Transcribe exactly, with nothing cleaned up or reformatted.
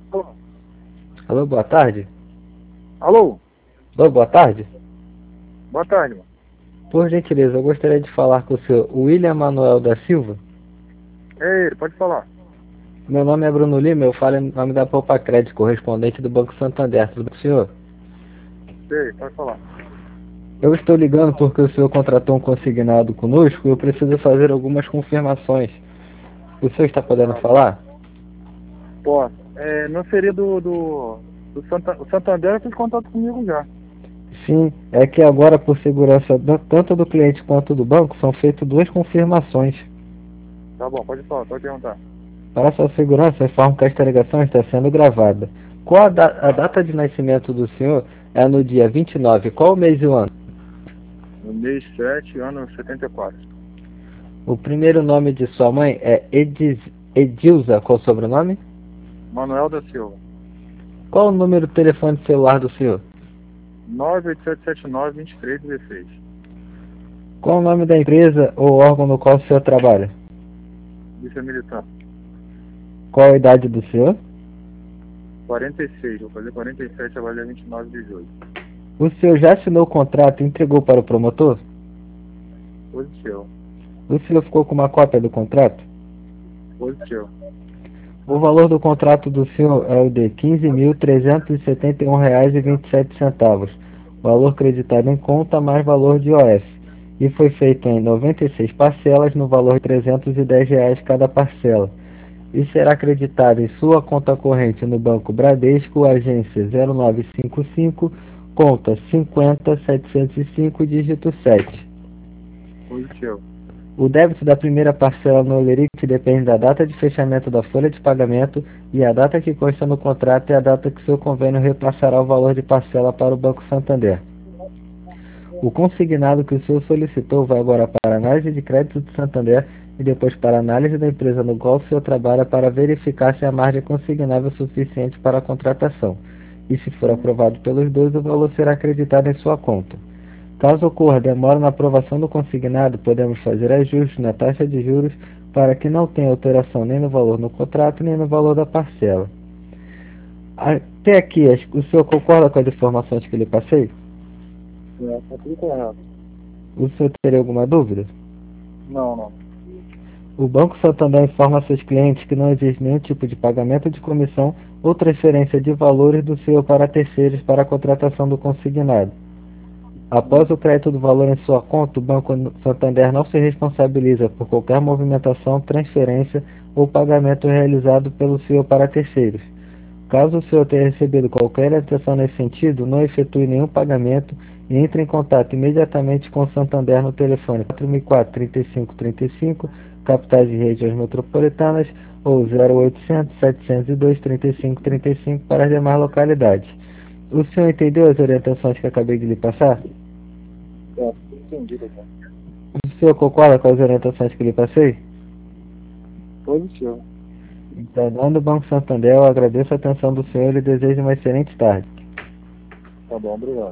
Alô? Alô, boa tarde. Alô? Alô, boa tarde. Boa tarde, mano. Por gentileza, eu gostaria de falar com o senhor William Manuel da Silva. É ele, pode falar. Meu nome é Bruno Lima, eu falo em nome da Poupa Crédito, correspondente do Banco Santander. Tudo bem, senhor? Sei, pode falar. Eu estou ligando porque o senhor contratou um consignado conosco e eu preciso fazer algumas confirmações. O senhor está podendo Tá bom. falar? Posso. É, não seria do, do, do Santa, o Santander fez contato comigo já. Sim, é que agora, por segurança da- tanto do cliente quanto do banco, são feitas duas confirmações. Tá bom, pode falar, pode perguntar. Para sua segurança, informo que esta ligação está sendo gravada. Qual a, da- a data de nascimento do senhor? É no dia vinte e nove. Qual o mês e o ano? No mês sete, ano setenta e quatro. O primeiro nome de sua mãe é Ediz, Edilza. Qual o sobrenome? Manuel da Silva. Qual o número do telefone celular do senhor? nove oito sete sete nove, dois três um seis. Qual o nome da empresa ou órgão no qual o senhor trabalha? Polícia Militar. Qual a idade do senhor? quarenta e seis, vou fazer quarenta e sete agora dia vinte e nove de julho. O senhor já assinou o contrato e entregou para o promotor? Positivo. O senhor ficou com uma cópia do contrato? Positivo. O valor do contrato do senhor é o de quinze mil trezentos e setenta e um reais e vinte e sete centavos, valor creditado em conta mais valor de O F, e foi feito em noventa e seis parcelas no valor de trezentos e dez reais cada parcela, e será acreditado em sua conta corrente no Banco Bradesco, agência zero nove cinco cinco, conta cinquenta setecentos e cinco, dígito sete. Positivo. O débito da primeira parcela no Olerite depende da data de fechamento da folha de pagamento e a data que consta no contrato é a data que seu convênio repassará o valor de parcela para o Banco Santander. O consignado que o senhor solicitou vai agora para a análise de crédito do Santander e depois para a análise da empresa no qual o senhor trabalha para verificar se a margem consignável é suficiente para a contratação. E se for Hum. aprovado pelos dois, o valor será acreditado em sua conta. Caso ocorra demora na aprovação do consignado, podemos fazer ajustes na taxa de juros para que não tenha alteração nem no valor no contrato nem no valor da parcela. Até aqui, o senhor concorda com as informações que lhe passei? É, tá tudo correto. O senhor teria alguma dúvida? Não, não. O Banco Santander informa a seus clientes que não existe nenhum tipo de pagamento de comissão ou transferência de valores do senhor para terceiros para a contratação do consignado. Após Hum. o crédito do valor em sua conta, o Banco Santander não se responsabiliza por qualquer movimentação, transferência ou pagamento realizado pelo senhor para terceiros. Caso o senhor tenha recebido qualquer atenção nesse sentido, não efetue nenhum pagamento e entre em contato imediatamente com o Santander no telefone quatro mil e quatro, trinta e cinco trinta e cinco, capitais e regiões metropolitanas, ou zero oitocentos, setecentos e dois, trinta e cinco trinta e cinco para as demais localidades. O senhor entendeu as orientações que acabei de lhe passar? É, entendi, doutor. O senhor concorda com as orientações que lhe passei? Positivo. Então, em nome do Banco Santander, eu agradeço a atenção do senhor e desejo uma excelente tarde. Tá bom, obrigado.